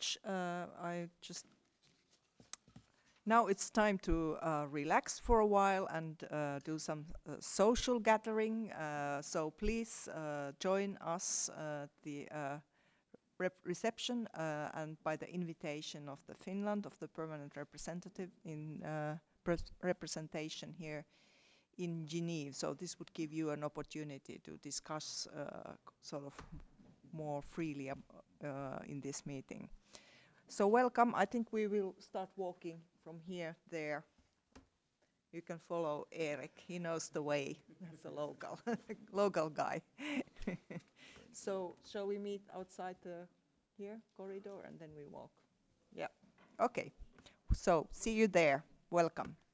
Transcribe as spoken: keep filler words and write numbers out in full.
much. Uh, I just now it's time to uh, relax for a while and uh, do some uh, social gathering. Uh, so please uh, join us at the uh, rep reception uh, and by the invitation of the Finland, of the permanent representative in uh, representation here in Geneva. So this would give you an opportunity to discuss uh, sort of more freely uh, in this meeting. So welcome. I think we will start walking from here there. You can follow Erik. He knows the way as a local local guy. So shall we meet outside the here corridor and then we walk? Yeah. Okay. So see you there. Welcome.